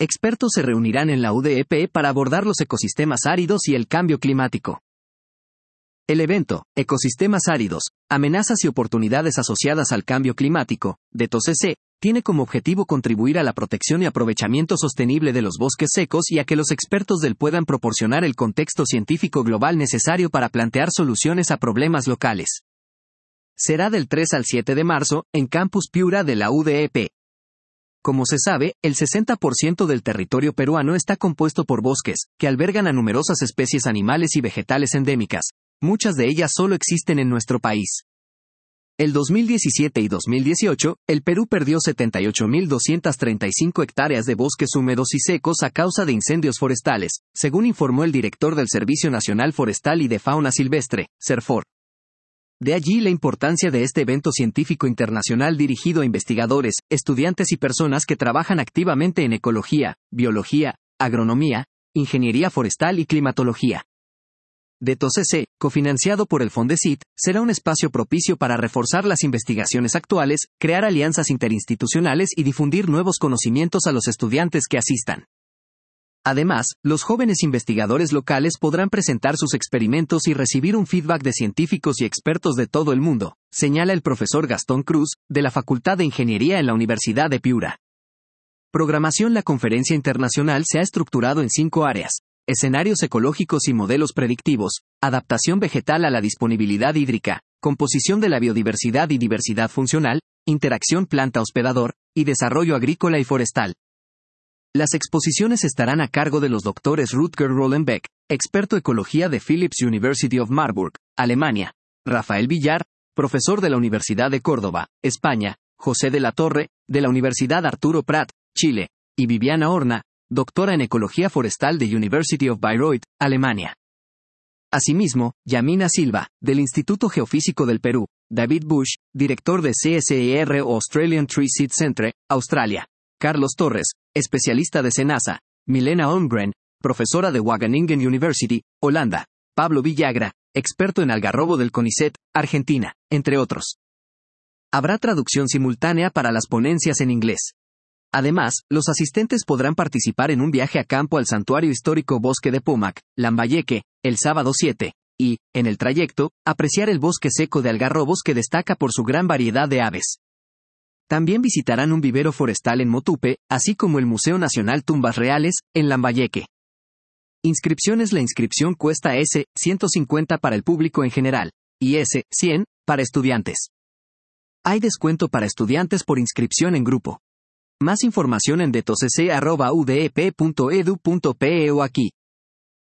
expertos se reunirán en la UDEP para abordar los ecosistemas áridos y el cambio climático. El evento, Ecosistemas áridos, amenazas y oportunidades asociadas al cambio climático, de TOCC, tiene como objetivo contribuir a la protección y aprovechamiento sostenible de los bosques secos y a que los expertos del puedan proporcionar el contexto científico global necesario para plantear soluciones a problemas locales. Será del 3 al 7 de marzo, en Campus Piura de la UDEP. Como se sabe, el 60% del territorio peruano está compuesto por bosques, que albergan a numerosas especies animales y vegetales endémicas. Muchas de ellas solo existen en nuestro país. El 2017 y 2018, el Perú perdió 78.235 hectáreas de bosques húmedos y secos a causa de incendios forestales, según informó el director del Servicio Nacional Forestal y de Fauna Silvestre, SERFOR. De allí la importancia de este evento científico internacional dirigido a investigadores, estudiantes y personas que trabajan activamente en ecología, biología, agronomía, ingeniería forestal y climatología. De TOCC, cofinanciado por el Fondesit, será un espacio propicio para reforzar las investigaciones actuales, crear alianzas interinstitucionales y difundir nuevos conocimientos a los estudiantes que asistan. Además, los jóvenes investigadores locales podrán presentar sus experimentos y recibir un feedback de científicos y expertos de todo el mundo, señala el profesor Gastón Cruz, de la Facultad de Ingeniería en la Universidad de Piura. Programación. La conferencia internacional se ha estructurado en 5 áreas: escenarios ecológicos y modelos predictivos, adaptación vegetal a la disponibilidad hídrica, composición de la biodiversidad y diversidad funcional, interacción planta-hospedador, y desarrollo agrícola y forestal. Las exposiciones estarán a cargo de los doctores Rutger Rollenbeck, experto ecología de Philipps University of Marburg, Alemania; Rafael Villar, profesor de la Universidad de Córdoba, España; José de la Torre, de la Universidad Arturo Prat, Chile; y Viviana Horna, doctora en ecología forestal de University of Bayreuth, Alemania. Asimismo, Yamina Silva, del Instituto Geofísico del Perú; David Bush, director de CSIR Australian Tree Seed Centre, Australia; Carlos Torres, especialista de SENASA; Milena Holmgren, profesora de Wageningen University, Holanda; Pablo Villagra, experto en algarrobo del CONICET, Argentina, entre otros. Habrá traducción simultánea para las ponencias en inglés. Además, los asistentes podrán participar en un viaje a campo al Santuario Histórico Bosque de Pomac, Lambayeque, el sábado 7, y, en el trayecto, apreciar el bosque seco de algarrobos que destaca por su gran variedad de aves. También visitarán un vivero forestal en Motupe, así como el Museo Nacional Tumbas Reales, en Lambayeque. Inscripciones. La inscripción cuesta S$150 para el público en general, y S$100 para estudiantes. Hay descuento para estudiantes por inscripción en grupo. Más información en detocc@udep.edu.pe o aquí.